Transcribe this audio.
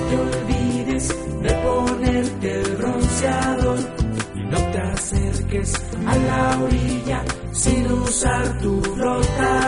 te olvides de ponerte el bronceador y no te acerques a la orilla sin usar tu flotador.